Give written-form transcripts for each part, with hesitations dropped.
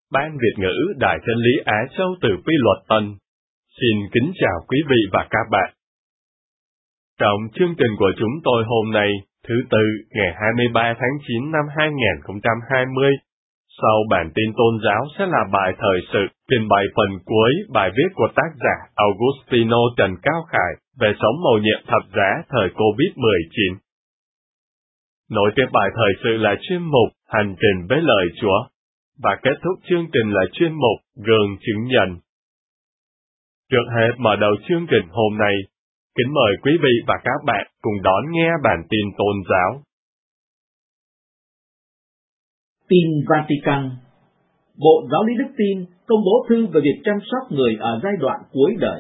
Ban Việt ngữ Đài Chân lý Á Châu từ Quy Luật Tân. Xin kính chào quý vị và các bạn. Trong chương trình của chúng tôi hôm nay, thứ Tư, ngày 23 tháng 9 năm 2020, sau bản tin tôn giáo sẽ là bài thời sự, trình bày phần cuối bài viết của tác giả Augustino Trần Cao Khải về sống mầu nhiệm thập giá thời COVID-19. Nối tiếp bài thời sự là chuyên mục Hành trình với lời Chúa, và kết thúc chương trình là chuyên mục Gương chứng nhân. Trước hết mở đầu chương trình hôm nay, kính mời quý vị và các bạn cùng đón nghe bản tin tôn giáo. Tin Vatican. Bộ Giáo lý Đức Tin công bố thư về việc chăm sóc người ở giai đoạn cuối đời.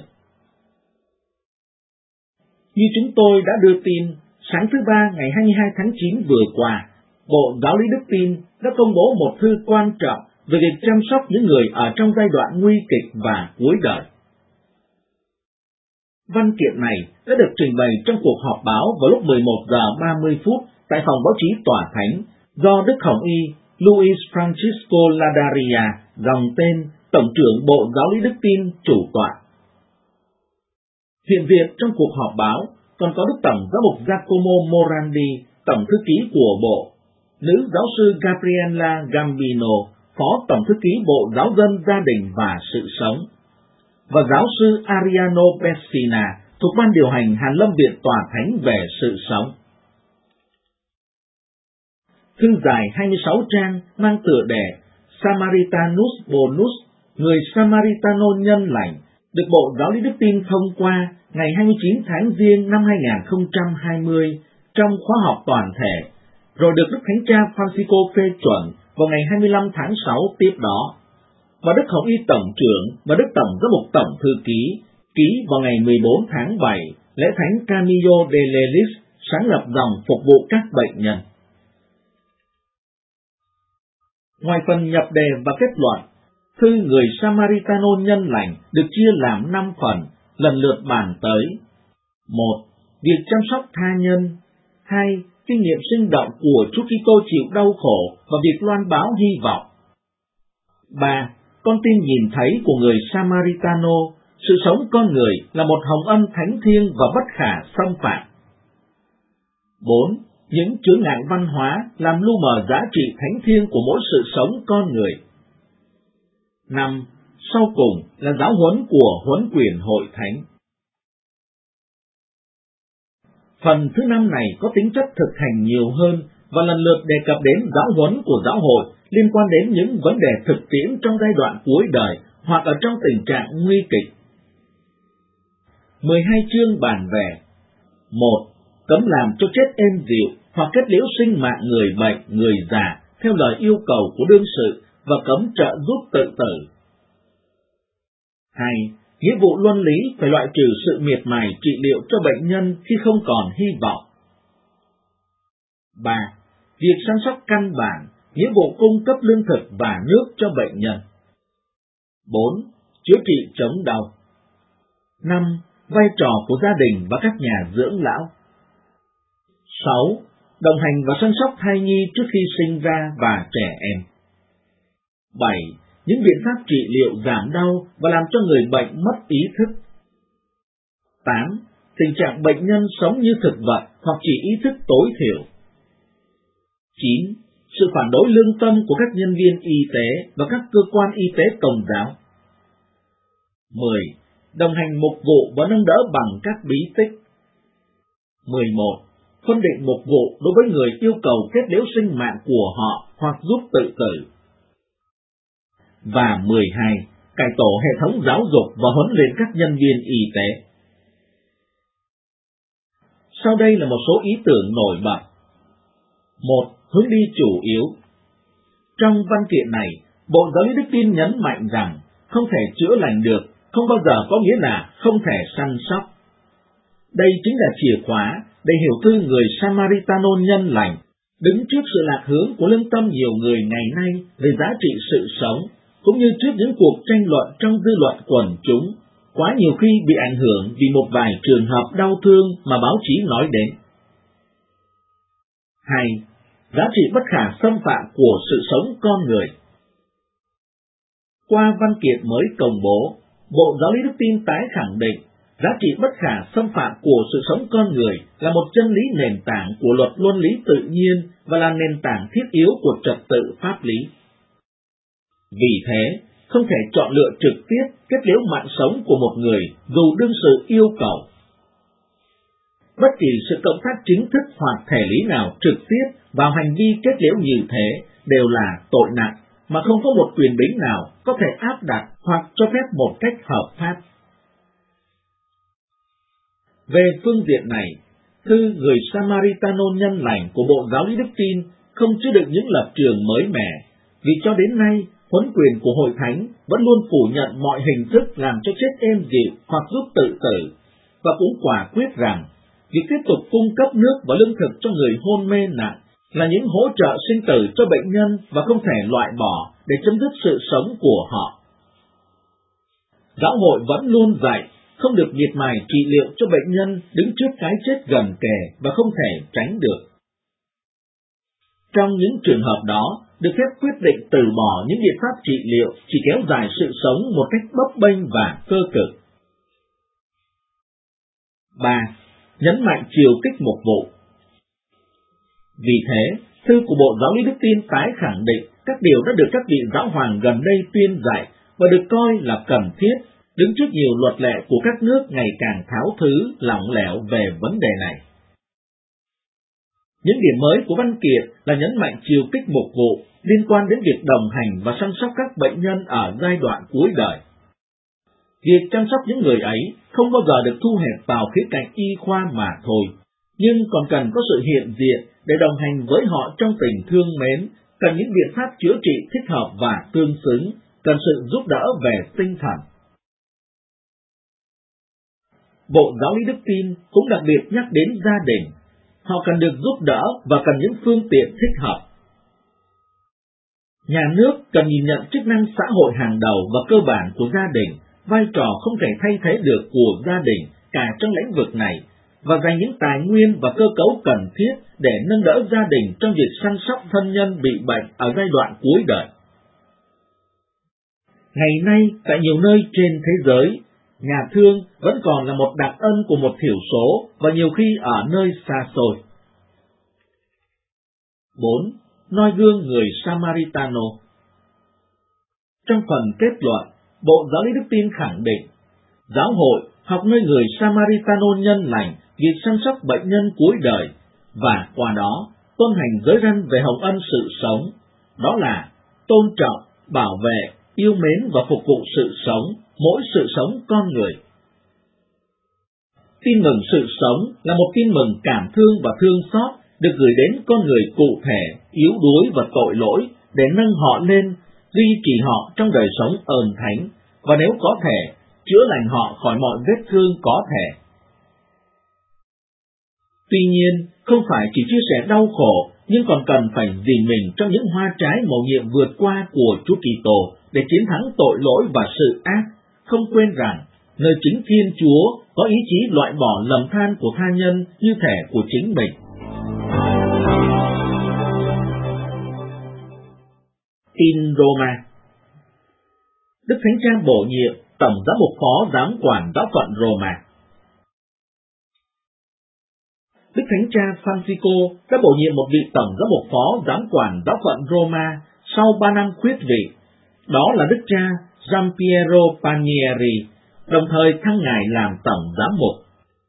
Như chúng tôi đã đưa tin, sáng thứ Ba ngày 22 tháng 9 vừa qua, Bộ Giáo lý Đức Tin đã công bố một thư quan trọng về việc chăm sóc những người ở trong giai đoạn nguy kịch và cuối đời. Văn kiện này đã được trình bày trong cuộc họp báo vào lúc 11 giờ 30 phút tại phòng báo chí Tòa Thánh do Đức Hồng Y Luis Francisco Ladaria, dòng tên Tổng trưởng Bộ Giáo lý Đức Tin chủ tọa. Hiện diện trong cuộc họp báo còn có Đức Tổng Giám mục Giacomo Morandi, Tổng thư ký của Bộ, nữ giáo sư Gabriela Gambino, Phó Tổng thư ký Bộ Giáo dân Gia đình và Sự sống, và giáo sư Ariano Pessina thuộc Ban điều hành Hàn lâm Viện Tòa Thánh về Sự sống. Thư dài 26 trang mang tựa đề Samaritanus Bonus, người Samaritano nhân lành, được Bộ Giáo lý Đức Tin thông qua ngày 29 tháng Giêng năm 2020 trong khóa họp toàn thể, rồi được Đức Thánh Cha Francisco phê chuẩn vào ngày 25 tháng 6 tiếp đó, và Đức Hồng Y Tổng trưởng và Đức Tổng Giám mục Tổng thư ký vào ngày 14 tháng 7, lễ Thánh Camillo de Lelis sáng lập dòng phục vụ các bệnh nhân. Ngoài phần nhập đề và kết luận, thư người Samaritano nhân lành được chia làm 5 phần, lần lượt bàn tới: 1. Việc chăm sóc tha nhân. 2. Kinh nghiệm sinh động của Chúa Kitô chịu đau khổ và việc loan báo hy vọng. 3. Con tim nhìn thấy của người Samaritano, sự sống con người là một hồng ân thánh thiêng và bất khả xâm phạm. 4. Những chướng ngại văn hóa làm lu mờ giá trị thánh thiêng của mỗi sự sống con người. 5. Sau cùng là giáo huấn của huấn quyền hội thánh. Phần thứ 5 này có tính chất thực hành nhiều hơn và lần lượt đề cập đến giáo huấn của giáo hội liên quan đến những vấn đề thực tiễn trong giai đoạn cuối đời hoặc ở trong tình trạng nguy kịch. 12 chương bàn về: 1. Cấm làm cho chết êm dịu hoặc kết liễu sinh mạng người bệnh, người già theo lời yêu cầu của đương sự và cấm trợ giúp tự tử. 2. Nghĩa vụ luân lý phải loại trừ sự miệt mài trị liệu cho bệnh nhân khi không còn hy vọng. 3. Việc chăm sóc căn bản, nghĩa vụ cung cấp lương thực và nước cho bệnh nhân. 4. Chữa trị chống đau. 5. Vai trò của gia đình và các nhà dưỡng lão. 6. Đồng hành và chăm sóc thai nhi trước khi sinh ra và trẻ em. 7. Những biện pháp trị liệu giảm đau và làm cho người bệnh mất ý thức. 8. Tình trạng bệnh nhân sống như thực vật hoặc chỉ ý thức tối thiểu. 9. Sự phản đối lương tâm của các nhân viên y tế và các cơ quan y tế công giáo. 10. Đồng hành mục vụ và nâng đỡ bằng các bí tích. 11. Phân định mục vụ đối với người yêu cầu kết liễu sinh mạng của họ hoặc giúp tự tử. Và 12. Cải tổ hệ thống giáo dục và huấn luyện các nhân viên y tế. Sau đây là một số ý tưởng nổi bật. 1. Hướng đi chủ yếu. Trong văn kiện này, Bộ Giáo lý Đức Tin nhấn mạnh rằng không thể chữa lành được không bao giờ có nghĩa là không thể săn sóc. Đây chính là chìa khóa để hiểu thư người Samaritano nhân lành, đứng trước sự lạc hướng của lương tâm nhiều người ngày nay về giá trị sự sống, cũng như trước những cuộc tranh luận trong dư luận quần chúng, quá nhiều khi bị ảnh hưởng vì một vài trường hợp đau thương mà báo chí nói đến. 2. Giá trị bất khả xâm phạm của sự sống con người. Qua văn kiện mới công bố, Bộ Giáo lý Đức Tin tái khẳng định giá trị bất khả xâm phạm của sự sống con người là một chân lý nền tảng của luật luân lý tự nhiên và là nền tảng thiết yếu của trật tự pháp lý. Vì thế, không thể chọn lựa trực tiếp kết liễu mạng sống của một người dù đương sự yêu cầu. Bất kỳ sự cộng tác chính thức hoặc thể lý nào trực tiếp vào hành vi kết liễu như thế đều là tội nặng mà không có một quyền bính nào có thể áp đặt hoặc cho phép một cách hợp pháp. Về phương diện này, thư Người Samaritano nhân lành của Bộ Giáo lý Đức Tin không chứa đựng những lập trường mới mẻ, vì cho đến nay, huấn quyền của Hội Thánh vẫn luôn phủ nhận mọi hình thức làm cho chết êm dịu hoặc giúp tự tử, và cũng quả quyết rằng việc tiếp tục cung cấp nước và lương thực cho người hôn mê nặng là những hỗ trợ sinh tử cho bệnh nhân và không thể loại bỏ để chấm dứt sự sống của họ. Giáo hội vẫn luôn dạy không được miệt mài trị liệu cho bệnh nhân đứng trước cái chết gần kề và không thể tránh được. Trong những trường hợp đó, được phép quyết định từ bỏ những biện pháp trị liệu chỉ kéo dài sự sống một cách bấp bênh và cơ cực. 3. Nhấn mạnh chiều kích mục vụ. Vì thế, thư của Bộ Giáo lý Đức Tin tái khẳng định các điều đã được các vị giáo hoàng gần đây tuyên dạy và được coi là cần thiết, đứng trước nhiều luật lệ của các nước ngày càng tháo thứ, lỏng lẻo về vấn đề này. Những điểm mới của văn kiện là nhấn mạnh chiều kích mục vụ liên quan đến việc đồng hành và chăm sóc các bệnh nhân ở giai đoạn cuối đời. Việc chăm sóc những người ấy không bao giờ được thu hẹp vào khía cạnh y khoa mà thôi, nhưng còn cần có sự hiện diện để đồng hành với họ trong tình thương mến, cần những biện pháp chữa trị thích hợp và tương xứng, cần sự giúp đỡ về tinh thần. Bộ Giáo lý Đức Tin cũng đặc biệt nhắc đến gia đình. Họ cần được giúp đỡ và cần những phương tiện thích hợp. Nhà nước cần nhìn nhận chức năng xã hội hàng đầu và cơ bản của gia đình, vai trò không thể thay thế được của gia đình cả trong lĩnh vực này, và dành những tài nguyên và cơ cấu cần thiết để nâng đỡ gia đình trong việc săn sóc thân nhân bị bệnh ở giai đoạn cuối đời. Ngày nay, tại nhiều nơi trên thế giới, nhà thương vẫn còn là một đặc ân của một thiểu số và nhiều khi ở nơi xa xôi. 4. Noi gương người Samaritano. Trong phần kết luận, Bộ Giáo lý Đức Tin khẳng định, giáo hội học nơi người Samaritano nhân lành việc chăm sóc bệnh nhân cuối đời, và qua đó tôn hành giới răn về hồng ân sự sống, đó là tôn trọng, bảo vệ, yêu mến và phục vụ sự sống, mỗi sự sống con người. Tin mừng sự sống là một tin mừng cảm thương và thương xót được gửi đến con người cụ thể, yếu đuối và tội lỗi để nâng họ lên, duy trì họ trong đời sống ơn thánh, và nếu có thể, chữa lành họ khỏi mọi vết thương có thể. Tuy nhiên, không phải chỉ chia sẻ đau khổ, nhưng còn cần phải dìm mình trong những hoa trái mầu nhiệm vượt qua của Chúa Kitô để chiến thắng tội lỗi và sự ác, không quên rằng nơi chính Thiên Chúa có ý chí loại bỏ lầm than của tha nhân như thể của chính mình. Tin Roma. Đức Thánh Cha bổ nhiệm Tổng giám mục phó giám quản giáo phận Roma. Đức Thánh Cha Francisco đã bổ nhiệm một vị Tổng giám mục phó giám quản giáo phận Roma sau 3 năm khuyết vị. Đó là Đức Cha Giampiero Panieri, đồng thời thăng ngài làm Tổng giám mục.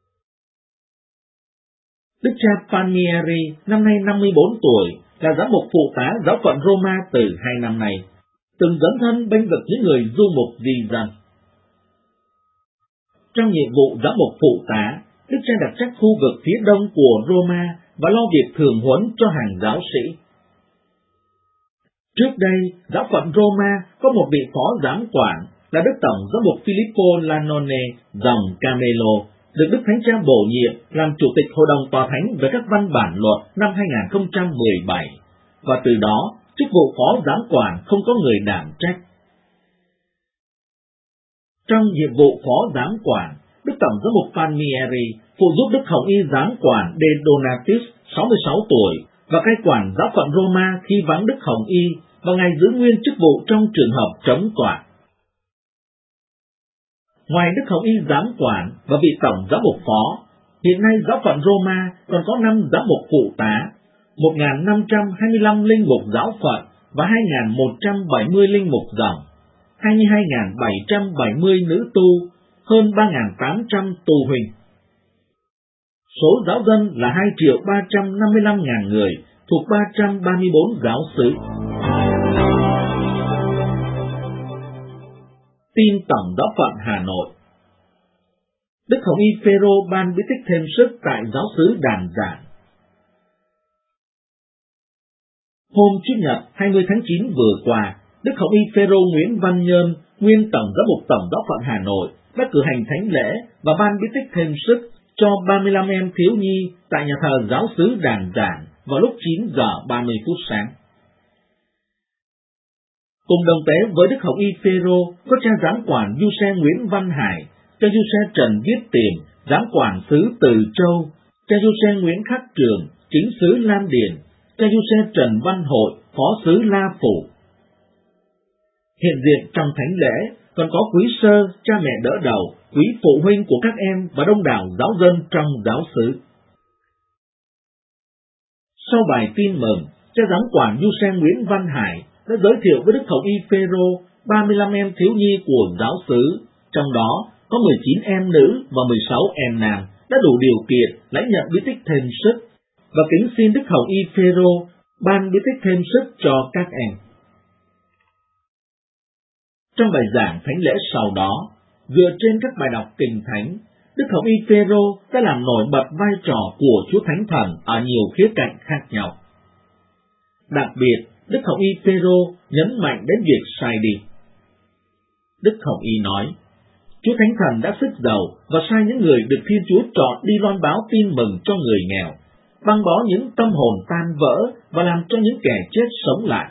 Đức cha Panieri năm nay 54 tuổi, là giám mục phụ tá giáo phận Roma từ 2 năm nay, từng dấn thân bênh vực những người du mục di dân. Trong nhiệm vụ giám mục phụ tá, Đức cha đặt chắc khu vực phía đông của Roma và lo việc thường huấn cho hàng giáo sĩ. Trước đây, giáo phận Roma có một vị phó giám quản là Đức Tổng giám mục Filippo Lannone dòng Camelo, được Đức Thánh Cha bổ nhiệm làm Chủ tịch Hội đồng Tòa Thánh về các văn bản luật năm 2017, và từ đó chức vụ phó giám quản không có người đảm trách. Trong nhiệm vụ phó giám quản, Đức Tổng giám mục Panieri phụ giúp Đức Hồng Y giám quản De Donatis 66 tuổi và cai quản giáo phận Roma khi vắng Đức Hồng Y, và ngài giữ nguyên chức vụ trong trường hợp trống tọa. Ngoài Đức Hồng Y giám quản và vị tổng giám mục phó, hiện nay giáo phận Roma còn có 5 giám mục phụ tá, 1.525 linh mục giáo phận và 2.170 linh mục dòng, 22.770 nữ tu, hơn 3.800 tù huỳnh. Số giáo dân là 2.355.000 người thuộc 334 giáo xứ. Tin tổng giáo phận Hà Nội. Đức Hồng Y Phêrô ban bí tích thêm sức tại giáo xứ Đàn Giản. Hôm Chủ nhật 20 tháng 9 vừa qua, Đức Hồng Y Phêrô Nguyễn Văn Nhơn, nguyên tổng giám mục tổng giáo phận Hà Nội, đã cử hành thánh lễ và ban bí tích thêm sức cho 35 em thiếu nhi tại nhà thờ giáo xứ Đàn Giản vào lúc 9 giờ 30 phút sáng. Cùng đồng tế với Đức Hồng Y Phêrô có cha giám quản du xe Nguyễn Văn Hải, cha du xe Trần Viết Tiềm, giám quản xứ Từ Châu, cha du xe Nguyễn Khắc Trường, chính xứ Lam Điền, cha du xe Trần Văn Hội, phó xứ La Phủ. Hiện diện trong thánh lễ còn có quý sơ, cha mẹ đỡ đầu, quý phụ huynh của các em và đông đảo giáo dân trong giáo xứ. Sau bài tin mừng, cha giám quản du xe Nguyễn Văn Hải đã giới thiệu với Đức Hồng Y Phêrô 35 em thiếu nhi của giáo xứ, trong đó có 19 em nữ và 16 em nam đã đủ điều kiện lãnh nhận bí tích thêm sức, và kính xin Đức Hồng Y Phêrô ban bí tích thêm sức cho các em. Trong bài giảng thánh lễ sau đó, dựa trên các bài đọc kinh thánh, Đức Hồng Y Phêrô đã làm nổi bật vai trò của Chúa Thánh Thần ở nhiều khía cạnh khác nhau. Đặc biệt, Đức Hồng Y Phêrô nhấn mạnh đến việc sai đi. Đức Hồng Y nói, Chúa Thánh Thần đã sức giàu và sai những người được Thiên Chúa chọn đi loan báo tin mừng cho người nghèo, băng bó những tâm hồn tan vỡ và làm cho những kẻ chết sống lại.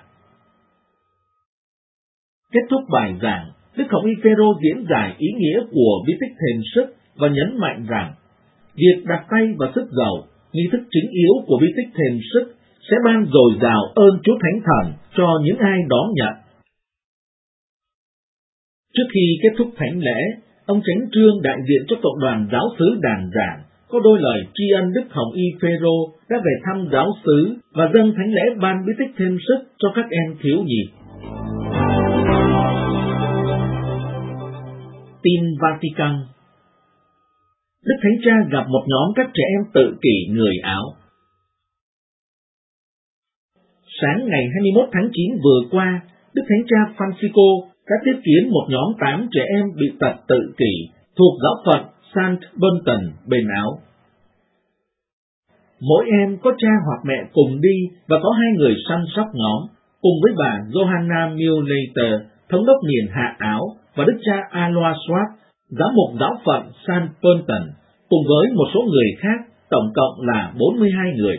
Kết thúc bài giảng, Đức Hồng Y Phêrô diễn giải ý nghĩa của bí tích thêm sức và nhấn mạnh rằng việc đặt tay vào sức giàu, nghi thức chính yếu của bí tích thêm sức, sẽ ban dồi dào ơn Chúa Thánh Thần cho những ai đón nhận. Trước khi kết thúc thánh lễ, ông Chánh Trương đại diện cho cộng đoàn giáo xứ Đàn Giản có đôi lời tri ân Đức Hồng Y Phêrô đã về thăm giáo xứ và dâng thánh lễ ban bí tích thêm sức cho các em thiếu nhi. Tin Vatican. Đức Thánh Cha gặp một nhóm các trẻ em tự kỷ người Áo. Sáng ngày 21 tháng 9 vừa qua, Đức Thánh Cha Francisco đã tiếp kiến một nhóm 8 trẻ em bị tật tự kỷ thuộc giáo phận St. Bernton bên Áo. Mỗi em có cha hoặc mẹ cùng đi và có 2 người săn sóc nhóm, cùng với bà Johanna Mueller, thống đốc miền Hạ Áo, và Đức cha Alois Schwab, giám mục giáo phận St. Bernton, cùng với một số người khác, tổng cộng là 42 người.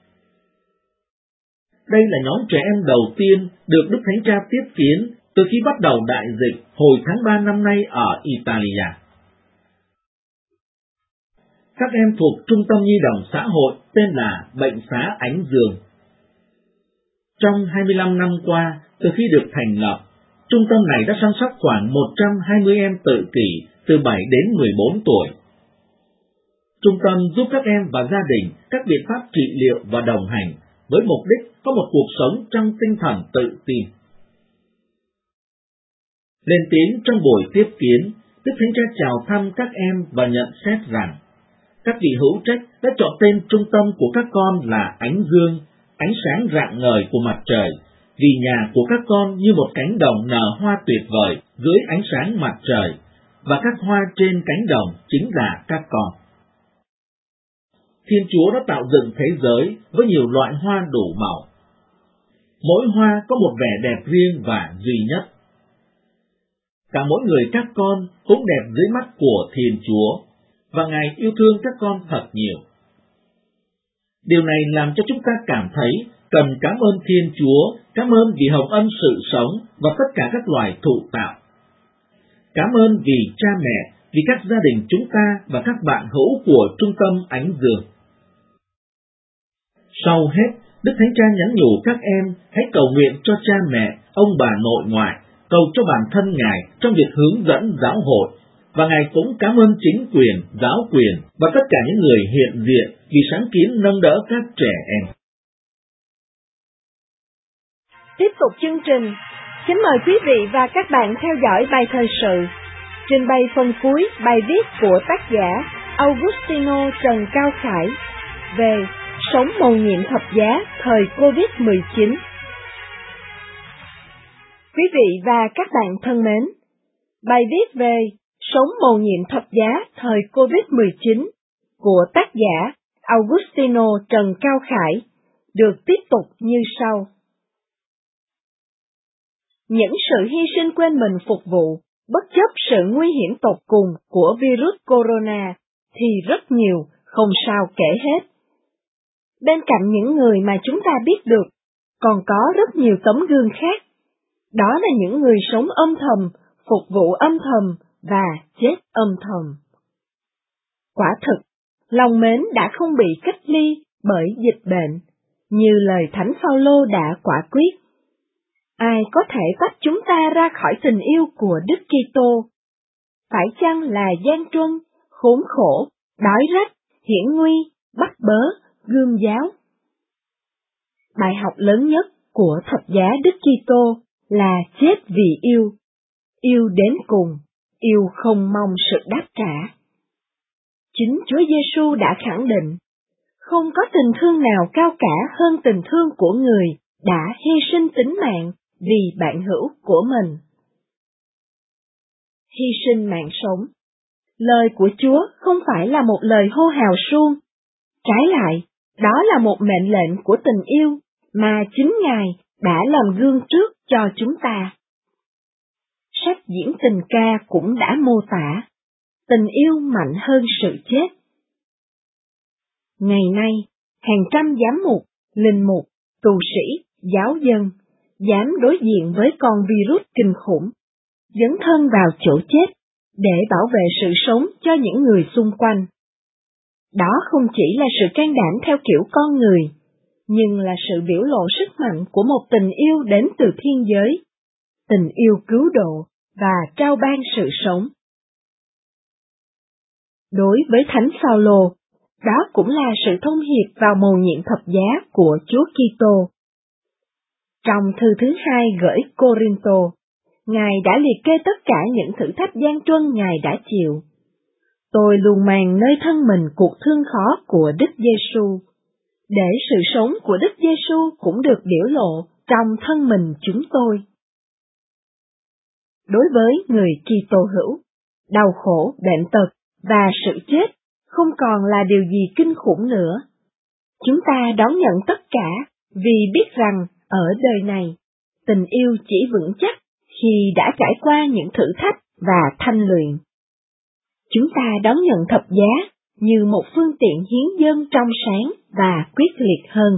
Đây là nhóm trẻ em đầu tiên được Đức Thánh Cha tiếp kiến từ khi bắt đầu đại dịch hồi tháng 3 năm nay ở Italia. Các em thuộc Trung tâm Nhi đồng xã hội tên là Bệnh xá Ánh Dương. Trong 25 năm qua, từ khi được thành lập, trung tâm này đã chăm sóc khoảng 120 em tự kỷ từ 7 đến 14 tuổi. Trung tâm giúp các em và gia đình các biện pháp trị liệu và đồng hành với mục đích có một cuộc sống trong tinh thần tự tin. Lên tiếng trong buổi tiếp kiến, Đức Thánh Cha chào thăm các em và nhận xét rằng các vị hữu trách đã chọn tên trung tâm của các con là Ánh Dương, ánh sáng rạng ngời của mặt trời, vì nhà của các con như một cánh đồng nở hoa tuyệt vời dưới ánh sáng mặt trời, và các hoa trên cánh đồng chính là các con. Thiên Chúa đã tạo dựng thế giới với nhiều loại hoa đủ màu. Mỗi hoa có một vẻ đẹp riêng và duy nhất. Cả mỗi người các con cũng đẹp dưới mắt của Thiên Chúa, và Ngài yêu thương các con thật nhiều. Điều này làm cho chúng ta cảm thấy cần cảm ơn Thiên Chúa, cảm ơn vì hồng ân sự sống và tất cả các loài thụ tạo. Cảm ơn vì cha mẹ, vì các gia đình chúng ta và các bạn hữu của Trung tâm Ánh Dương. Sau hết, Đức Thánh Cha nhắn nhủ các em hãy cầu nguyện cho cha mẹ, ông bà nội ngoại, cầu cho bản thân Ngài trong việc hướng dẫn giáo hội, và Ngài cũng cảm ơn chính quyền, giáo quyền và tất cả những người hiện diện vì sáng kiến nâng đỡ các trẻ em. Tiếp tục chương trình, kính mời quý vị và các bạn theo dõi bài thời sự, trình bày phần cuối bài viết của tác giả Augustino Trần Cao Khải về sống mầu nhiệm thập giá thời Covid-19. Quý vị và các bạn thân mến, bài viết về sống mầu nhiệm thập giá thời Covid-19 của tác giả Augustino Trần Cao Khải được tiếp tục như sau. Những sự hy sinh quên mình phục vụ, bất chấp sự nguy hiểm tột cùng của virus corona thì rất nhiều, không sao kể hết. Bên cạnh những người mà chúng ta biết được, còn có rất nhiều tấm gương khác. Đó là những người sống âm thầm, phục vụ âm thầm và chết âm thầm. Quả thực, lòng mến đã không bị cách ly bởi dịch bệnh, như lời Thánh Phaolô đã quả quyết. Ai có thể tách chúng ta ra khỏi tình yêu của Đức Kitô? Phải chăng là gian truân, khốn khổ, đói rách, hiểm nguy, bắt bớ, gươm giáo? Bài học lớn nhất của thập giá Đức Kitô là chết vì yêu, yêu đến cùng, yêu không mong sự đáp trả. Chính Chúa Giêsu đã khẳng định, không có tình thương nào cao cả hơn tình thương của người đã hy sinh tính mạng vì bạn hữu của mình. Hy sinh mạng sống. Lời của Chúa không phải là một lời hô hào suông. Trái lại, đó là một mệnh lệnh của tình yêu mà chính Ngài đã làm gương trước cho chúng ta. Sách Diễn Tình Ca cũng đã mô tả, tình yêu mạnh hơn sự chết. Ngày nay, hàng trăm giám mục, linh mục, tù sĩ, giáo dân dám đối diện với con virus kinh khủng, dấn thân vào chỗ chết để bảo vệ sự sống cho những người xung quanh. Đó không chỉ là sự can đảm theo kiểu con người, nhưng là sự biểu lộ sức mạnh của một tình yêu đến từ thiên giới, tình yêu cứu độ và trao ban sự sống. Đối với Thánh Phaolô, đó cũng là sự thông hiệp vào mầu nhiệm thập giá của Chúa Kitô. Trong thư thứ 2 gửi Cô-rinh-tô, Ngài đã liệt kê tất cả những thử thách gian truân Ngài đã chịu. Tôi luôn mang nơi thân mình cuộc thương khó của Đức Giêsu, để sự sống của Đức Giêsu cũng được biểu lộ trong thân mình chúng tôi. Đối với người Kitô hữu, đau khổ, bệnh tật và sự chết không còn là điều gì kinh khủng nữa. Chúng ta đón nhận tất cả vì biết rằng ở đời này, tình yêu chỉ vững chắc khi đã trải qua những thử thách và thanh luyện. Chúng ta đón nhận thập giá như một phương tiện hiến dâng trong sáng và quyết liệt hơn.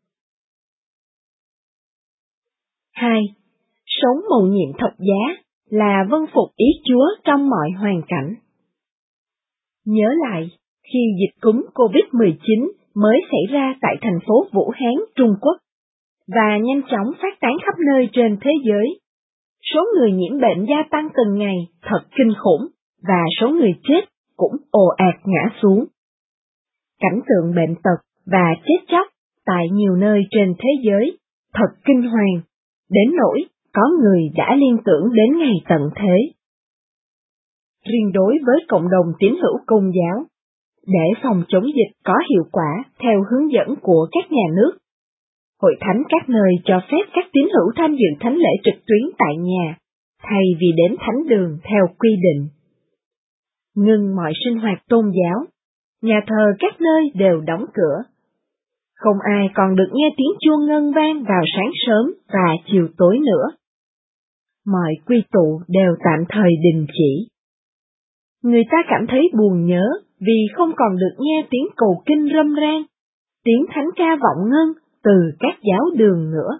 2. Sống mầu nhiệm thập giá là vâng phục ý Chúa trong mọi hoàn cảnh. Nhớ lại, khi dịch cúm Covid-19 mới xảy ra tại thành phố Vũ Hán, Trung Quốc, và nhanh chóng phát tán khắp nơi trên thế giới, số người nhiễm bệnh gia tăng từng ngày thật kinh khủng, và số người chết cũng ồ ạt ngã xuống. Cảnh tượng bệnh tật và chết chóc tại nhiều nơi trên thế giới thật kinh hoàng, đến nỗi có người đã liên tưởng đến ngày tận thế. Riêng đối với cộng đồng tín hữu Công giáo, để phòng chống dịch có hiệu quả theo hướng dẫn của các nhà nước, Hội Thánh các nơi cho phép các tín hữu tham dự thánh lễ trực tuyến tại nhà, thay vì đến thánh đường theo quy định. Ngưng mọi sinh hoạt tôn giáo, nhà thờ các nơi đều đóng cửa. Không ai còn được nghe tiếng chuông ngân vang vào sáng sớm và chiều tối nữa. Mọi quy tụ đều tạm thời đình chỉ. Người ta cảm thấy buồn nhớ vì không còn được nghe tiếng cầu kinh râm ran, tiếng thánh ca vọng ngân từ các giáo đường nữa.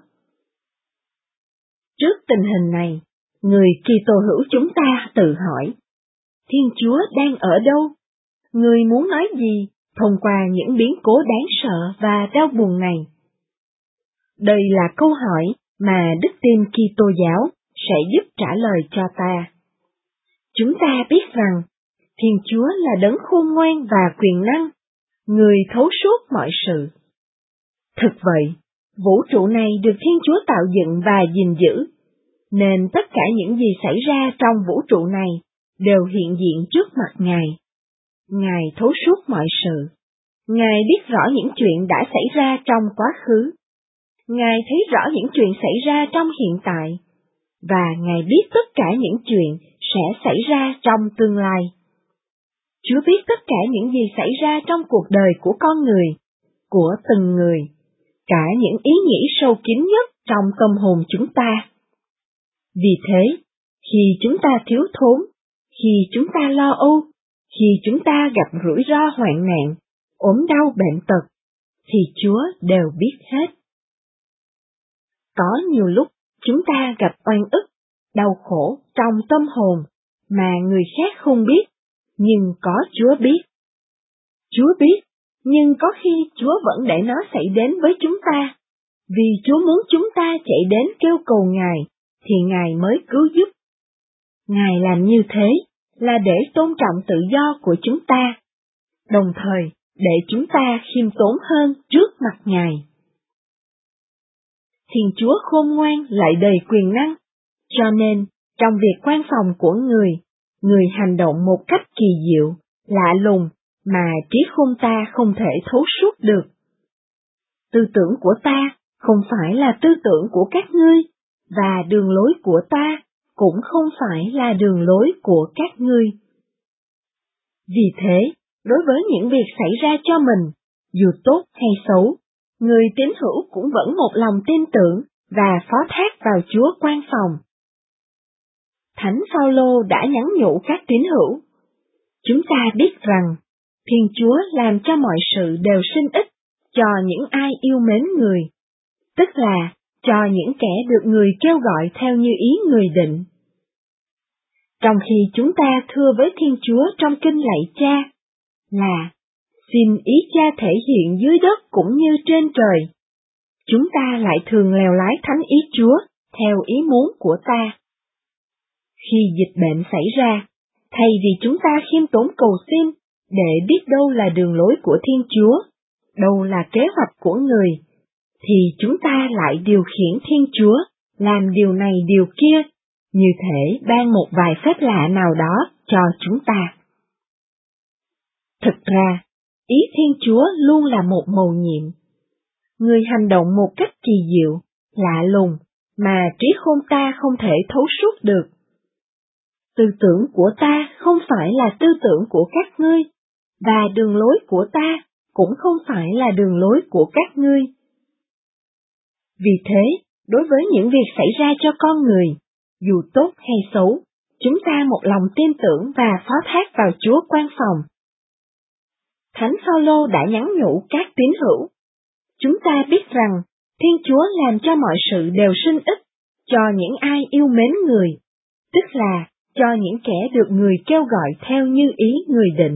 Trước tình hình này, người Kitô hữu chúng ta tự hỏi, Thiên Chúa đang ở đâu? Người muốn nói gì thông qua những biến cố đáng sợ và đau buồn này? Đây là câu hỏi mà đức tin Kitô giáo sẽ giúp trả lời cho ta. Chúng ta biết rằng Thiên Chúa là đấng khôn ngoan và quyền năng, người thấu suốt mọi sự. Thực vậy, vũ trụ này được Thiên Chúa tạo dựng và gìn giữ, nên tất cả những gì xảy ra trong vũ trụ này đều hiện diện trước mặt Ngài. Ngài thấu suốt mọi sự. Ngài biết rõ những chuyện đã xảy ra trong quá khứ. Ngài thấy rõ những chuyện xảy ra trong hiện tại, và Ngài biết tất cả những chuyện sẽ xảy ra trong tương lai. Chúa biết tất cả những gì xảy ra trong cuộc đời của con người, của từng người, cả những ý nghĩ sâu kín nhất trong tâm hồn chúng ta. Vì thế, khi chúng ta thiếu thốn, khi chúng ta lo âu, khi chúng ta gặp rủi ro hoạn nạn, ốm đau bệnh tật, thì Chúa đều biết hết. Có nhiều lúc chúng ta gặp oan ức, đau khổ trong tâm hồn mà người khác không biết, nhưng có Chúa biết. Chúa biết, nhưng có khi Chúa vẫn để nó xảy đến với chúng ta, vì Chúa muốn chúng ta chạy đến kêu cầu Ngài, thì Ngài mới cứu giúp. Ngài làm như thế là để tôn trọng tự do của chúng ta, đồng thời để chúng ta khiêm tốn hơn trước mặt Ngài. Thiên Chúa khôn ngoan lại đầy quyền năng, cho nên trong việc quan phòng của người hành động một cách kỳ diệu, lạ lùng mà trí khôn ta không thể thấu suốt được. Tư tưởng của ta không phải là tư tưởng của các ngươi, và đường lối của ta cũng không phải là đường lối của các ngươi. Vì thế, đối với những việc xảy ra cho mình, dù tốt hay xấu, người tín hữu cũng vẫn một lòng tin tưởng và phó thác vào Chúa quan phòng. Thánh Phaolô đã nhắn nhủ các tín hữu: chúng ta biết rằng Thiên Chúa làm cho mọi sự đều sinh ích cho những ai yêu mến người, tức là cho những kẻ được người kêu gọi theo như ý người định. Trong khi chúng ta thưa với Thiên Chúa trong kinh lạy Cha là xin ý Cha thể hiện dưới đất cũng như trên trời, chúng ta lại thường lèo lái thánh ý Chúa theo ý muốn của ta. Khi dịch bệnh xảy ra, thay vì chúng ta khiêm tốn cầu xin để biết đâu là đường lối của Thiên Chúa, đâu là kế hoạch của người, thì chúng ta lại điều khiển Thiên Chúa làm điều này điều kia, như thể ban một vài phép lạ nào đó cho chúng ta. Thực ra, ý Thiên Chúa luôn là một mầu nhiệm. Người hành động một cách kỳ diệu, lạ lùng, mà trí khôn ta không thể thấu suốt được. Tư tưởng của ta không phải là tư tưởng của các ngươi, và đường lối của ta cũng không phải là đường lối của các ngươi. Vì thế, đối với những việc xảy ra cho con người, dù tốt hay xấu, chúng ta một lòng tin tưởng và phó thác vào Chúa quan phòng. Thánh Phaolô đã nhắn nhủ các tín hữu: chúng ta biết rằng Thiên Chúa làm cho mọi sự đều sinh ích cho những ai yêu mến người, tức là cho những kẻ được người kêu gọi theo như ý người định.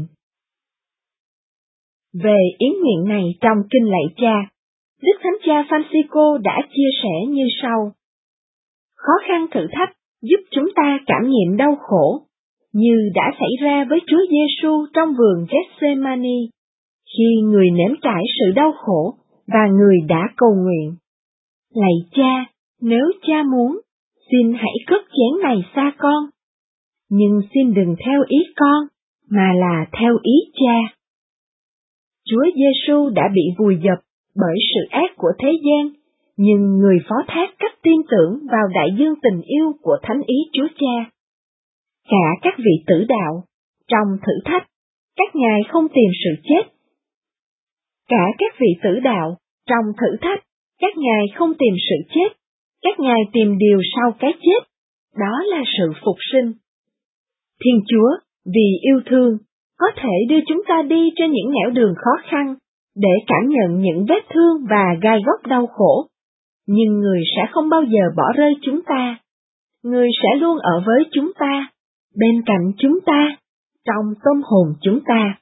Về ý nguyện này trong kinh lạy Cha, Đức Thánh Cha Francisco đã chia sẻ như sau: khó khăn thử thách giúp chúng ta cảm nghiệm đau khổ, như đã xảy ra với Chúa Giêsu trong vườn Gethsemane, khi người nếm trải sự đau khổ và người đã cầu nguyện: lạy Cha, nếu Cha muốn, xin hãy cất chén này xa con, nhưng xin đừng theo ý con, mà là theo ý Cha. Chúa Giêsu đã bị vùi dập bởi sự ác của thế gian, nhưng người phó thác cách tin tưởng vào đại dương tình yêu của thánh ý Chúa Cha. Cả các vị tử đạo, trong thử thách, các ngài không tìm sự chết. Cả các vị tử đạo, trong thử thách, các ngài không tìm sự chết, các ngài tìm điều sau cái chết, đó là sự phục sinh. Thiên Chúa, vì yêu thương, có thể đưa chúng ta đi trên những nẻo đường khó khăn, để cảm nhận những vết thương và gai góc đau khổ. Nhưng người sẽ không bao giờ bỏ rơi chúng ta. Người sẽ luôn ở với chúng ta, bên cạnh chúng ta, trong tâm hồn chúng ta.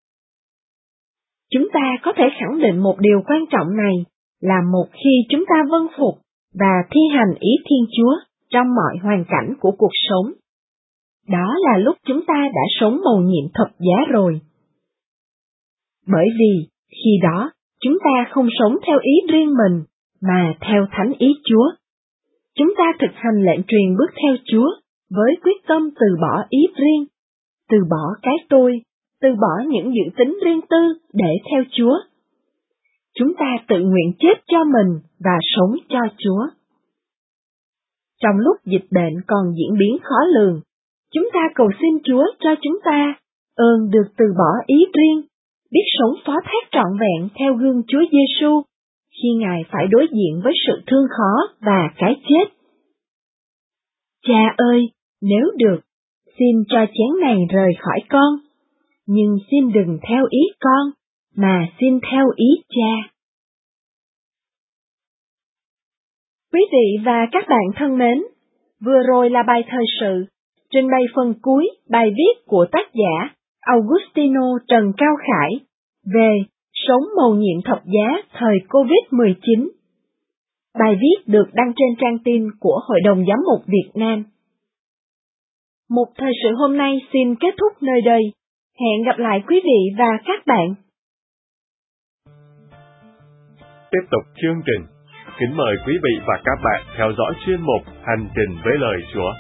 Chúng ta có thể khẳng định một điều quan trọng này là một khi chúng ta vâng phục và thi hành ý Thiên Chúa trong mọi hoàn cảnh của cuộc sống. đó là lúc chúng ta đã sống mầu nhiệm thập giá rồi. Bởi vì, khi đó, chúng ta không sống theo ý riêng mình, mà theo thánh ý Chúa. Chúng ta thực hành lệnh truyền bước theo Chúa, với quyết tâm từ bỏ ý riêng, từ bỏ cái tôi, từ bỏ những dự tính riêng tư để theo Chúa. Chúng ta tự nguyện chết cho mình và sống cho Chúa. Trong lúc dịch bệnh còn diễn biến khó lường, chúng ta cầu xin Chúa cho chúng ta ơn được từ bỏ ý riêng, biết sống phó thác trọn vẹn theo gương Chúa Giêsu khi Ngài phải đối diện với sự thương khó và cái chết. Cha ơi, nếu được, xin cho chén này rời khỏi con, nhưng xin đừng theo ý con, mà xin theo ý Cha. Quý vị và các bạn thân mến, vừa rồi là bài thời sự, trình bày phần cuối bài viết của tác giả Augustino Trần Cao Khải về sống mầu nhiệm thập giá thời Covid-19. Bài viết được đăng trên trang tin của Hội đồng Giám mục Việt Nam. Mục thời sự hôm nay xin kết thúc nơi đây. Hẹn gặp lại quý vị và các bạn. Tiếp tục chương trình. Kính mời quý vị và các bạn theo dõi chuyên mục Hành trình với lời Chúa.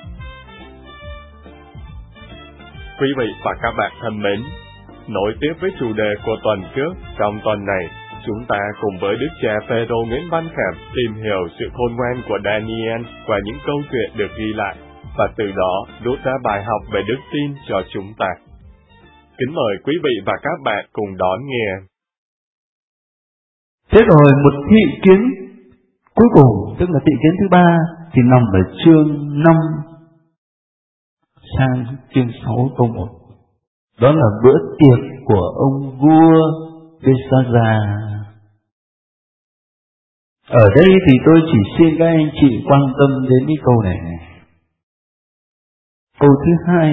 Quý vị và các bạn thân mến, nối tiếp với chủ đề của tuần trước, trong tuần này, chúng ta cùng với Đức cha Phêrô Nguyễn Văn Khảm tìm hiểu sự khôn ngoan của Daniel qua những câu chuyện được ghi lại, và từ đó rút ra bài học về đức tin cho chúng ta. Kính mời quý vị và các bạn cùng đón nghe. Thế rồi một thị kiến cuối cùng, tức là thị kiến thứ 3, thì nằm ở chương 5 sang chương 6 câu 1. Đó là bữa tiệc của ông vua Belshazzar. Ở đây thì tôi chỉ xin các anh chị quan tâm đến cái câu này. Câu thứ 2,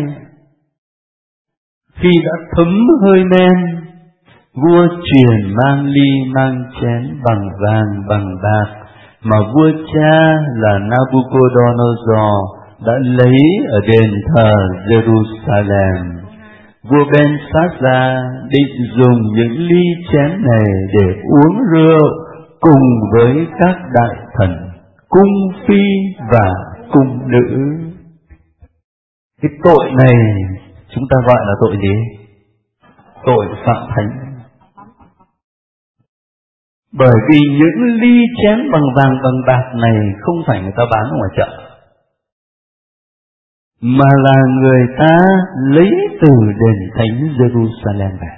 khi đã thấm hơi men, vua truyền mang ly mang chén bằng vàng bằng bạc mà vua cha là Nabucodonosor đã lấy ở đền thờ Jerusalem. Vua Belshazzar định dùng những ly chén này để uống rượu cùng với các đại thần, cung phi và cung nữ. Cái tội này chúng ta gọi là tội gì? Tội phạm thánh. Bởi vì những ly chén bằng vàng bằng bạc này không phải người ta bán ở ngoài chợ, mà là người ta lấy từ đền thánh Jerusalem về.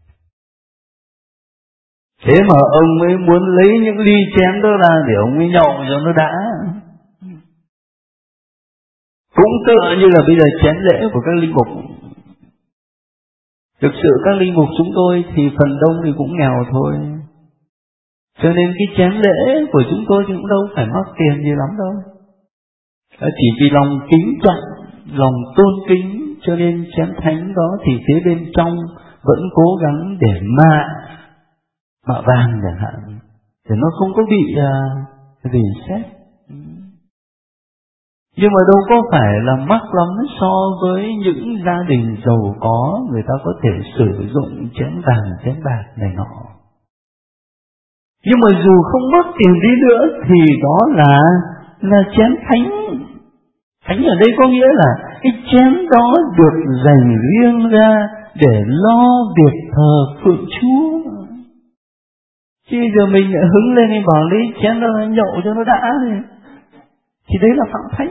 Thế mà ông ấy muốn lấy những ly chén đó ra để ông ấy nhậu cho nó đã. Cũng tựa như là bây giờ chén lễ của các linh mục. Thực sự các linh mục chúng tôi thì phần đông thì cũng nghèo thôi, cho nên cái chén lễ của chúng tôi thì cũng đâu phải mắc tiền gì lắm đâu. Chỉ vì lòng kính trọng, lòng tôn kính, cho nên chén thánh đó thì phía bên trong vẫn cố gắng để mạ vàng chẳng hạn, để nó không có bị rỉ sét. Nhưng mà đâu có phải là mắc lắm so với những gia đình giàu có, người ta có thể sử dụng chén vàng, chén bạc này nọ. Nhưng mà dù không mất tiền đi nữa thì đó là chén thánh. Thánh ở đây có nghĩa là cái chén đó được dành riêng ra để lo việc thờ phượng Chúa. Chứ giờ mình hứng lên thì bảo lấy chén đó nhậu cho nó đã thì đấy là phạm thánh.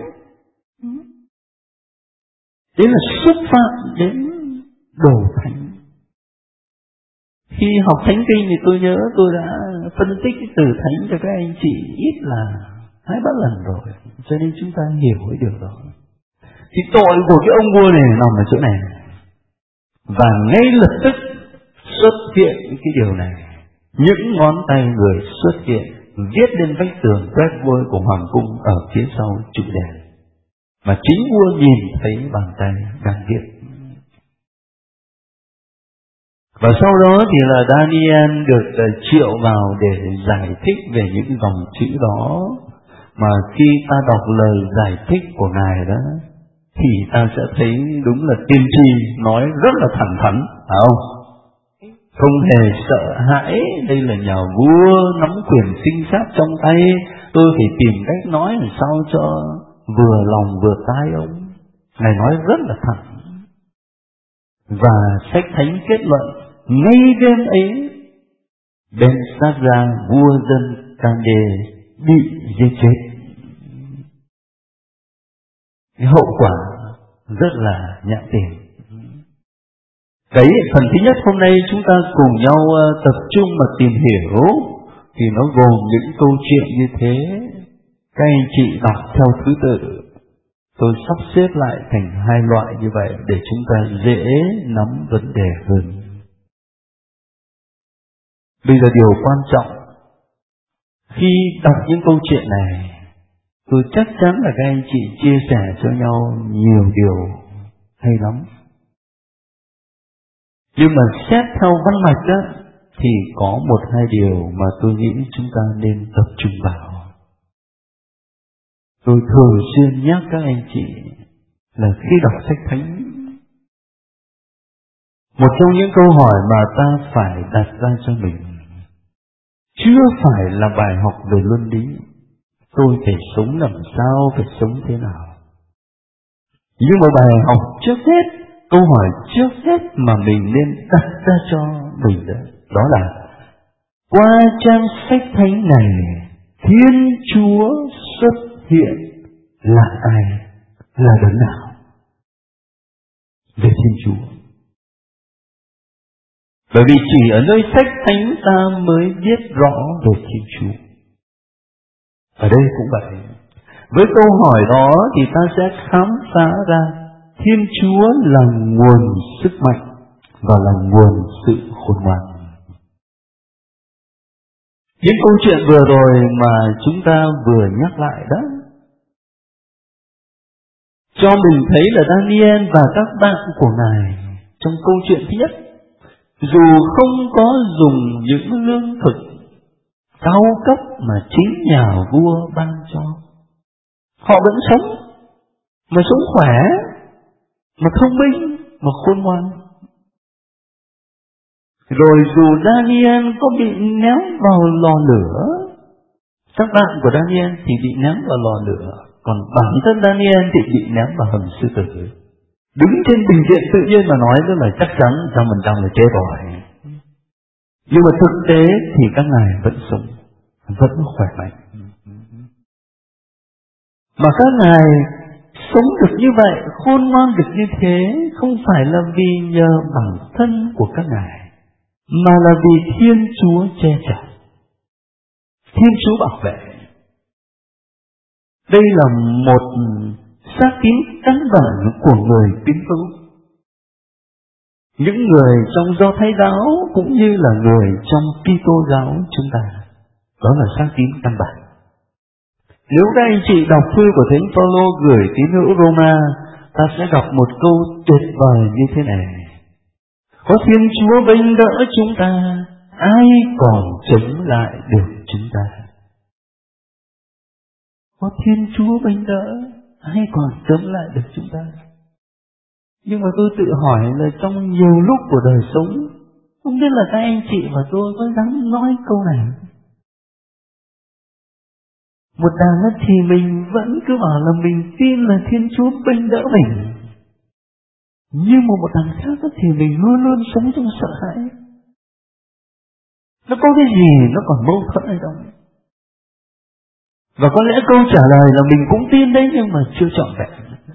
Đấy là xúc phạm đến đồ thánh. Khi học thánh kinh thì tôi nhớ tôi đã phân tích cái từ thánh cho các anh chị ít là 2-3 lần rồi, cho nên chúng ta hiểu cái điều đó. Thì tội của cái ông vua này nằm ở chỗ này, và ngay lập tức xuất hiện cái điều này. Những ngón tay người xuất hiện, viết lên vách tường quét vôi của hoàng cung ở phía sau trụ đền, mà chính vua nhìn thấy bàn tay đang viết. Và sau đó thì là Daniel được triệu vào để giải thích về những dòng chữ đó. Mà khi ta đọc lời giải thích của Ngài đó, thì ta sẽ thấy đúng là tiên tri nói rất là thẳng thắn, phải không? Không hề sợ hãi, đây là nhà vua nắm quyền sinh sát trong tay, tôi phải tìm cách nói làm sao cho vừa lòng vừa tai ông. Ngài nói rất là thẳng. Và sách thánh kết luận ngay đêm ấy, Belshazzar vua dân Cande bị giết chết. Hậu quả rất là nhãn tiền. Đấy, phần thứ nhất hôm nay chúng ta cùng nhau tập trung mà tìm hiểu, thì nó gồm những câu chuyện như thế. Các anh chị đọc theo thứ tự, tôi sắp xếp lại thành hai loại như vậy để chúng ta dễ nắm vấn đề hơn. Bây giờ điều quan trọng, khi đọc những câu chuyện này, tôi chắc chắn là các anh chị chia sẻ cho nhau nhiều điều hay lắm. Nhưng mà xét theo văn mạch đó, thì có một hai điều mà tôi nghĩ chúng ta nên tập trung vào. Tôi thường xuyên nhắc các anh chị là khi đọc sách thánh, một trong những câu hỏi mà ta phải đặt ra cho mình chưa phải là bài học về luân lý, tôi phải sống làm sao, phải sống thế nào. Nhưng mà bài học trước hết, câu hỏi trước hết mà mình nên đặt ra cho mình đó là qua trang sách thánh này, Thiên Chúa xuất hiện là ai, là đấng nào? Về Thiên Chúa. Bởi vì chỉ ở nơi sách thánh ta mới biết rõ về Thiên Chúa. Ở đây cũng vậy. Với câu hỏi đó thì ta sẽ khám phá ra Thiên Chúa là nguồn sức mạnh và là nguồn sự khôn ngoan. Những câu chuyện vừa rồi mà chúng ta vừa nhắc lại đó, cho mình thấy là Daniel và các bạn của Ngài trong câu chuyện thứ nhất, dù không có dùng những lương thực cao cấp mà chính nhà vua ban cho, họ vẫn sống, mà sống khỏe, mà thông minh, mà khôn ngoan. Rồi dù Daniel có bị ném vào lò lửa, các bạn của Daniel thì bị ném vào lò lửa, còn bản thân Daniel thì bị ném vào hầm sư tử. Đứng trên bình diện tự nhiên mà nói rất là chắc chắn 100% là chết rồi. Nhưng mà thực tế thì các ngài vẫn sống, vẫn khỏe mạnh. Mà các ngài sống được như vậy, khôn ngoan được như thế, không phải là vì nhờ bản thân của các ngài, mà là vì Thiên Chúa che chở, Thiên Chúa bảo vệ. Đây là một xác tín căn bản của người tín hữu. Những người trong Do Thái giáo cũng như là người trong Kitô giáo chúng ta, đó là xác tín căn bản. Nếu các anh chị đọc thư của Thánh Phaolô gửi tín hữu Roma, ta sẽ đọc một câu tuyệt vời như thế này: có Thiên Chúa bênh đỡ chúng ta, ai còn chống lại được chúng ta? Có Thiên Chúa bênh đỡ, ai còn chống lại được chúng ta? Nhưng mà tôi tự hỏi là trong nhiều lúc của đời sống, không biết là các anh chị và tôi có dám nói câu này. Một đằng thì mình vẫn cứ bảo là mình tin là Thiên Chúa bênh đỡ mình, nhưng mà một đằng khác thì mình luôn luôn sống trong sợ hãi. Nó có cái gì nó còn mâu thuẫn hay không? Và có lẽ câu trả lời là mình cũng tin đấy, nhưng mà chưa trọn vẹn.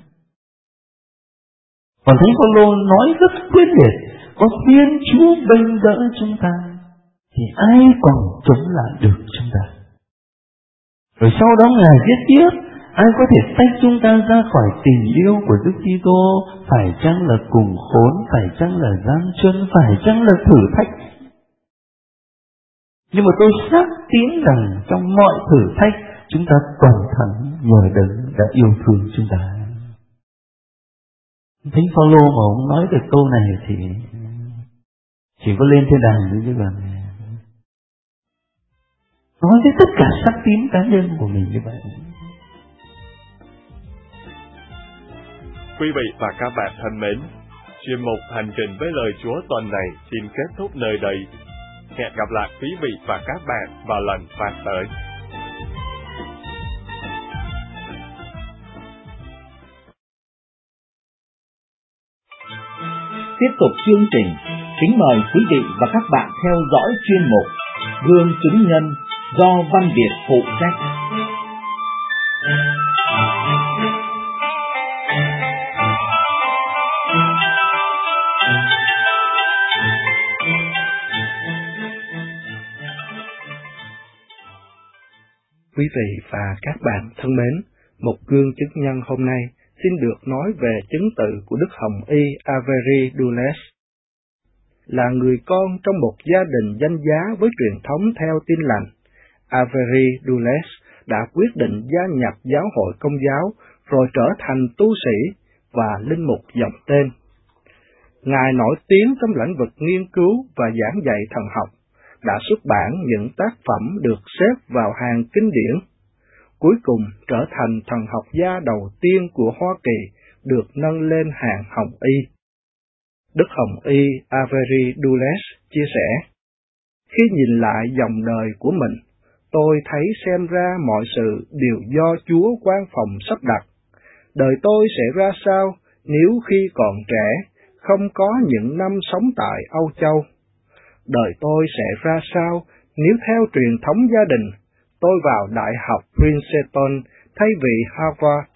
Còn Thánh Phaolô nói rất quyết liệt, có Thiên Chúa bênh đỡ chúng ta thì ai còn chống lại được chúng ta? Rồi sau đó Ngài viết tiếp, ai có thể tách chúng ta ra khỏi tình yêu của Đức Kitô? Phải chăng là cùng khốn, phải chăng là gian truân, phải chăng là thử thách? Nhưng mà tôi xác tín rằng trong mọi thử thách chúng ta toàn thắng nhờ Đấng đã yêu thương chúng ta. Thánh Phaolô mà ông nói được câu này thì chỉ có lên thiên đàng chứ còn nói với tất cả xác tín cá nhân của mình như vậy. Quý vị và các bạn thân mến, chuyên mục Hành trình với lời Chúa tuần này xin kết thúc nơi đây. Hẹn gặp lại quý vị và các bạn vào lần phát tới. Tiếp tục chương trình, kính mời quý vị và các bạn theo dõi chuyên mục Gương chứng nhân do Văn Việt phụ trách. Quý vị và các bạn thân mến, một gương chứng nhân hôm nay xin được nói về chứng tự của Đức Hồng Y Avery Dulles. Là người con trong một gia đình danh giá với truyền thống theo Tin lành, Avery Dulles đã quyết định gia nhập giáo hội Công giáo rồi trở thành tu sĩ và linh mục dòng tên. Ngài nổi tiếng trong lĩnh vực nghiên cứu và giảng dạy thần học, đã xuất bản những tác phẩm được xếp vào hàng kinh điển. Cuối cùng trở thành thần học gia đầu tiên của Hoa Kỳ được nâng lên hàng Hồng Y. Đức Hồng Y Avery Dulles chia sẻ, khi nhìn lại dòng đời của mình, tôi thấy xem ra mọi sự đều do Chúa quan phòng sắp đặt. Đời tôi sẽ ra sao nếu khi còn trẻ, không có những năm sống tại Âu Châu? Đời tôi sẽ ra sao nếu theo truyền thống gia đình, tôi vào Đại học Princeton thay vì Harvard?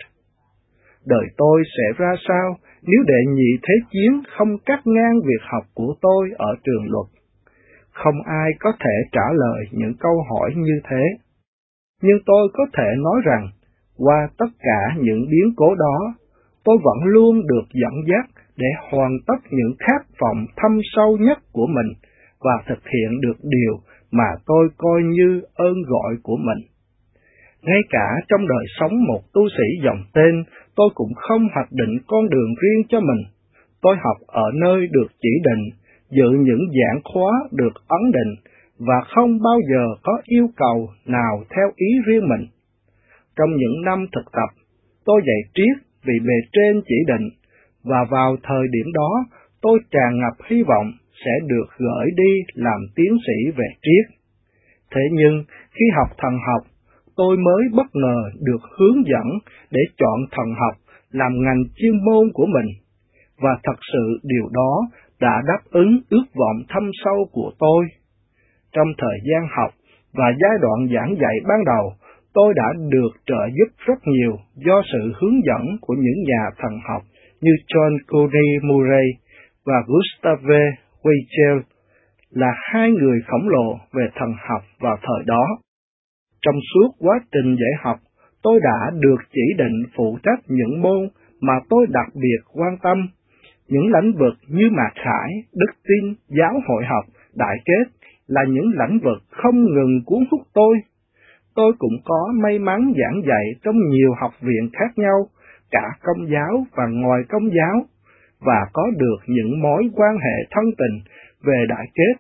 Đời tôi sẽ ra sao nếu đệ nhị thế chiến không cắt ngang việc học của tôi ở trường luật? Không ai có thể trả lời những câu hỏi như thế. Nhưng tôi có thể nói rằng, qua tất cả những biến cố đó, tôi vẫn luôn được dẫn dắt để hoàn tất những khát vọng thâm sâu nhất của mình và thực hiện được điều mà tôi coi như ơn gọi của mình. Ngay cả trong đời sống một tu sĩ dòng tên, tôi cũng không hoạch định con đường riêng cho mình. Tôi học ở nơi được chỉ định, dự những giảng khóa được ấn định, và không bao giờ có yêu cầu nào theo ý riêng mình. Trong những năm thực tập, tôi dạy triết vì bề trên chỉ định, và vào thời điểm đó, tôi tràn ngập hy vọng sẽ được gửi đi làm tiến sĩ về triết. Thế nhưng, khi học thần học, tôi mới bất ngờ được hướng dẫn để chọn thần học làm ngành chuyên môn của mình, và thật sự điều đó đã đáp ứng ước vọng thâm sâu của tôi. Trong thời gian học và giai đoạn giảng dạy ban đầu, tôi đã được trợ giúp rất nhiều do sự hướng dẫn của những nhà thần học như John Corey Murray và Gustave Weichel, là hai người khổng lồ về thần học vào thời đó. Trong suốt quá trình dạy học, tôi đã được chỉ định phụ trách những môn mà tôi đặc biệt quan tâm. Những lĩnh vực như mạt khải, đức tin, giáo hội học, đại kết là những lĩnh vực không ngừng cuốn hút tôi. Tôi cũng có may mắn giảng dạy trong nhiều học viện khác nhau, cả công giáo và ngoài công giáo, và có được những mối quan hệ thân tình về đại kết.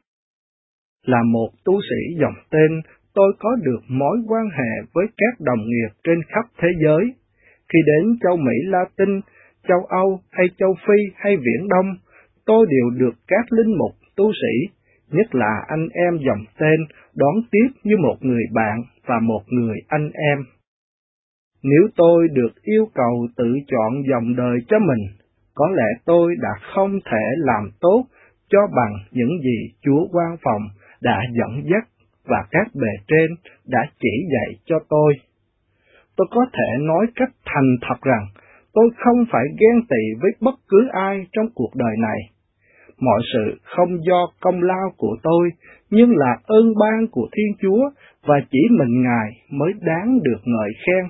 Là một tu sĩ dòng tên, tôi có được mối quan hệ với các đồng nghiệp trên khắp thế giới. Khi đến châu Mỹ Latin, châu Âu hay châu Phi hay Viễn Đông, tôi đều được các linh mục, tu sĩ, nhất là anh em dòng tên, đón tiếp như một người bạn và một người anh em. Nếu tôi được yêu cầu tự chọn dòng đời cho mình, có lẽ tôi đã không thể làm tốt cho bằng những gì Chúa quan phòng đã dẫn dắt và các bề trên đã chỉ dạy cho tôi. Tôi có thể nói cách thành thật rằng, tôi không phải ghen tị với bất cứ ai trong cuộc đời này. Mọi sự không do công lao của tôi, nhưng là ơn ban của Thiên Chúa, và chỉ mình Ngài mới đáng được ngợi khen.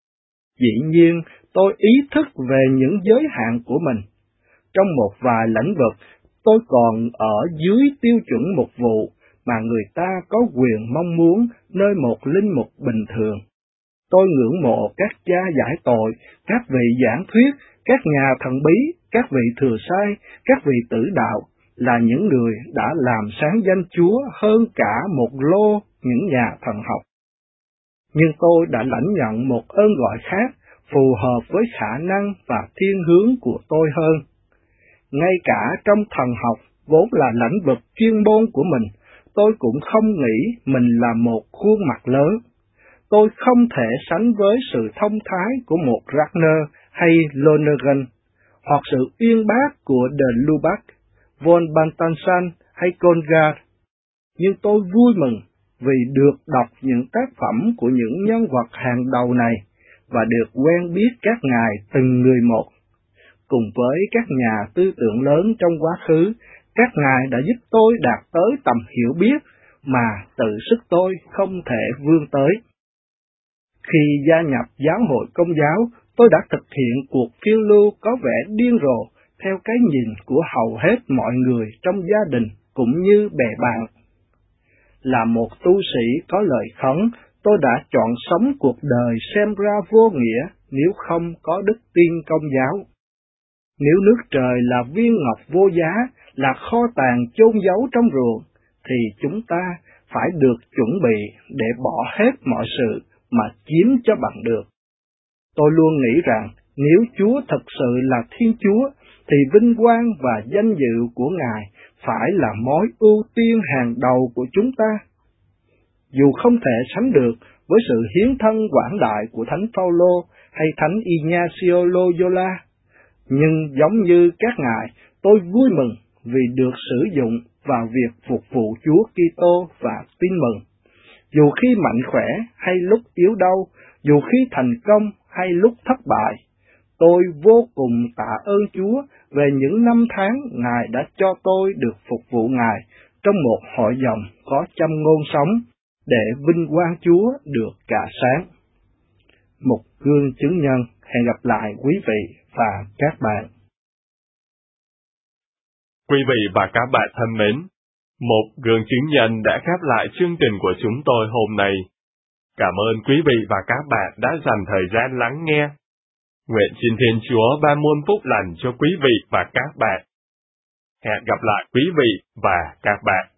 Dĩ nhiên, tôi ý thức về những giới hạn của mình. Trong một vài lĩnh vực, tôi còn ở dưới tiêu chuẩn mục vụ mà người ta có quyền mong muốn nơi một linh mục bình thường. Tôi ngưỡng mộ các cha giải tội, các vị giảng thuyết, các nhà thần bí, các vị thừa sai, các vị tử đạo, là những người đã làm sáng danh Chúa hơn cả một lô những nhà thần học. Nhưng tôi đã lãnh nhận một ơn gọi khác, phù hợp với khả năng và thiên hướng của tôi hơn. Ngay cả trong thần học, vốn là lĩnh vực chuyên môn của mình, tôi cũng không nghĩ mình là một khuôn mặt lớn. Tôi không thể sánh với sự thông thái của một Ratner hay Lonergan, hoặc sự uyên bác của de Lubac, von Balthasar hay Conrad. Nhưng tôi vui mừng vì được đọc những tác phẩm của những nhân vật hàng đầu này và được quen biết các ngài từng người một. Cùng với các nhà tư tưởng lớn trong quá khứ, các ngài đã giúp tôi đạt tới tầm hiểu biết mà tự sức tôi không thể vươn tới. Khi gia nhập giáo hội Công giáo, tôi đã thực hiện cuộc phiêu lưu có vẻ điên rồ theo cái nhìn của hầu hết mọi người trong gia đình cũng như bè bạn. Là một tu sĩ có lời khấn, tôi đã chọn sống cuộc đời xem ra vô nghĩa nếu không có đức tin Công giáo. Nếu nước trời là viên ngọc vô giá, là kho tàng chôn giấu trong ruộng, thì chúng ta phải được chuẩn bị để bỏ hết mọi sự mà chiếm cho bằng được. Tôi luôn nghĩ rằng nếu Chúa thật sự là Thiên Chúa, thì vinh quang và danh dự của Ngài phải là mối ưu tiên hàng đầu của chúng ta. Dù không thể sánh được với sự hiến thân quảng đại của Thánh Phaolô hay Thánh Ignacio Loyola, nhưng giống như các ngài, tôi vui mừng vì được sử dụng vào việc phục vụ Chúa Kitô và tin mừng. Dù khi mạnh khỏe hay lúc yếu đau, dù khi thành công hay lúc thất bại, tôi vô cùng tạ ơn Chúa về những năm tháng Ngài đã cho tôi được phục vụ Ngài trong một hội dòng có châm ngôn sống, để vinh quang Chúa được cả sáng. Một gương chứng nhân. Hẹn gặp lại quý vị và các bạn. Quý vị và các bạn thân mến, một gương chứng nhân đã khép lại chương trình của chúng tôi hôm nay. Cảm ơn quý vị và các bạn đã dành thời gian lắng nghe. Nguyện xin Thiên Chúa ban muôn phúc lành cho quý vị và các bạn. Hẹn gặp lại quý vị và các bạn.